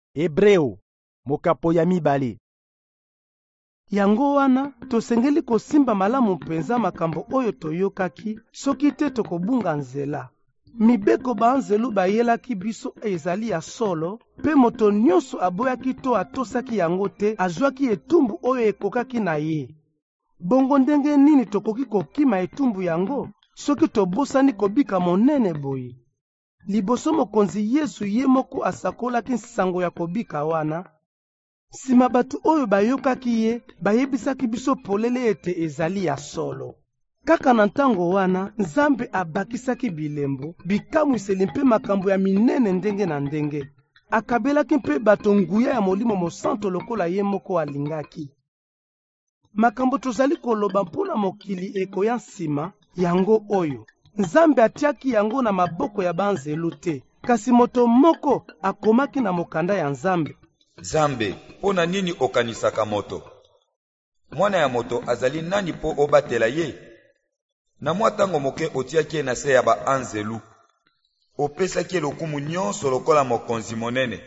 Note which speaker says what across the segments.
Speaker 1: Hebreo, mokapo ya mibale.
Speaker 2: Yango wana tosengeli kosimba malamu mpenza makambo oyo toyokaki soki te tokobunga nzela. Mibeko banzelu bayelaki biso ezali ya solo, pe moto nyonso aboyaki to atosaki yango te azwaki etumbu oyo ekokaki na ye. Bongo ndenge nini tokoki kokima etumbu yango soki tobosani kobika monene boye? Liboso mokonzi Yesu ye moko asakolaki nsango ya kobika wana. Sima batu oyo bayokaki ye bayebisaki biso polele ete ezali ya solo. Kaka na ntango wana Nzambe abakisaki bilembo bikamwiseli mpe makambo ya minene ndenge na ndenge. Akabelaki mpe bato nguya ya Molimo Mosantu lokola ye moko alingaki. Makambo tozali koloba mpona mokili ekoya nsima yango oyo Nzambe atiaki yango na maboko ya banzelu te, kasi moto moko akomaki na mokanda ya Nzambe.
Speaker 3: Nzambe, pona nini okanisaka moto? Mwana ya moto azali nani po obatela ye? Na mwa tango moke otiaki ye na se ya baanzelu. Opesaki lokumu nyonso lokola mokonzi monene.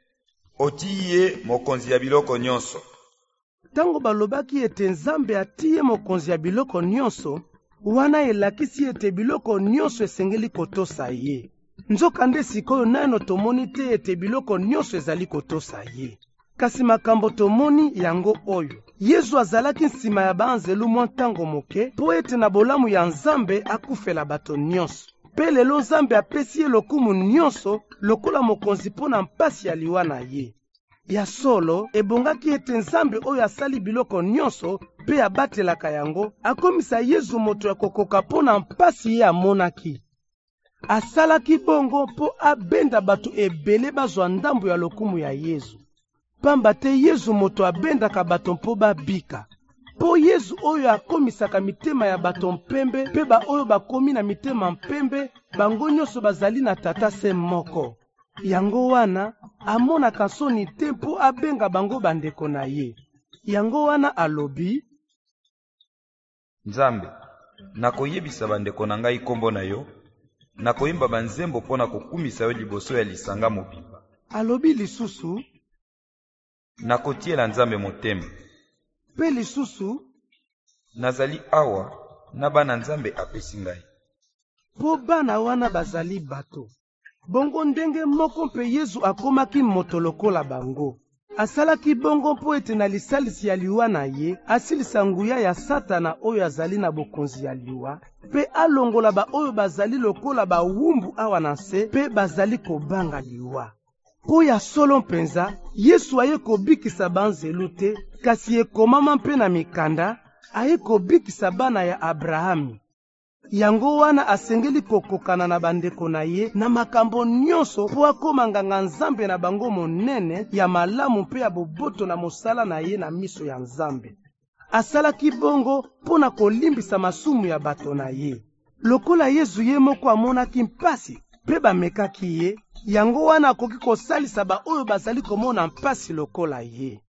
Speaker 3: Otii ye mokonzi ya biloko nyonso.
Speaker 2: Tango balobaki ete Nzambe atie mokonzi ya biloko nyonso, wana elakisi ete biloko nyonso esengeli kotosa ye. Nzokande sikoyo nano tomoni te ete biloko nyonso ezali kotosa ye. Kasi makambo tomoni yango oyo. Yesu azalaki nsima ya banzelu mwa ntango moke, po ete na bolamu ya Nzambe akufela bato nyonso. Pe lelo Nzambe apesi ye lokumu nyonso lokola mokonzi mpona mpasi ya liwa na ye. Ya solo, ebongaki ete Nzambe oyo asali biloko nyonso pe abatelaka yango, akomisa Yesu moto ya kokoka mpona mpasi ye amonaki. Asalaki bongo po abenda bato ebele bazwa ndambo ya lokumu ya Yesu. Pamba te Yesu moto abendaka bato mpo babika. Po Yesu oyo akomisaka mitema ya bato mpembe, pe ba oyo bakomi na mitema mpembe, bango nyonso bazali na tata se moko. Yango wana amonaka soni te mpo abenga bango bandeko na ye. Yango wana alobi:
Speaker 3: Nzambe, nakoyebisa bandeko na ngai kombo na yo, nakoyimba banzembo pona kokumisa yo liboso ya lisanga mobimba.
Speaker 2: Alobi lisusu:
Speaker 3: nakotiela Nzambe motema.
Speaker 2: Pe lisusu:
Speaker 3: nazali awa na bana Nzambe apesi ngai.
Speaker 2: Po bana wana bazali bato. Bongo ndenge moko mpe Yesu akomaki moto lokola bango. Asalaki bongo mpo ete na lisalisi ya liwa na ye asilisa nguya ya Satana oyo azali na bokonzi ya liwa, pe alongola ba oyo bazali lokola bawumbu awa na se pe bazali kobanga liwa. Po ya solo mpenza, Yesu aye kobikisa banzelu te, kasi ekomama mpe na mikanda, aye kobikisa bana ya Abrahami. Yango wana asengeli kokokana na bandeko na ye na makambo nyonso po akoma nganga Nzambe na bango monene ya malamu mpe ya boboto na mosala na ye na miso ya Nzambe. Asalaki bongo pona kolimbisa masumu ya bato na ye. Lokola Yesu ye moko amonaki mpasi pe bamekaki ye, yango wana akoki kosalisa ba oyo bazali komona mpasi lokola ye.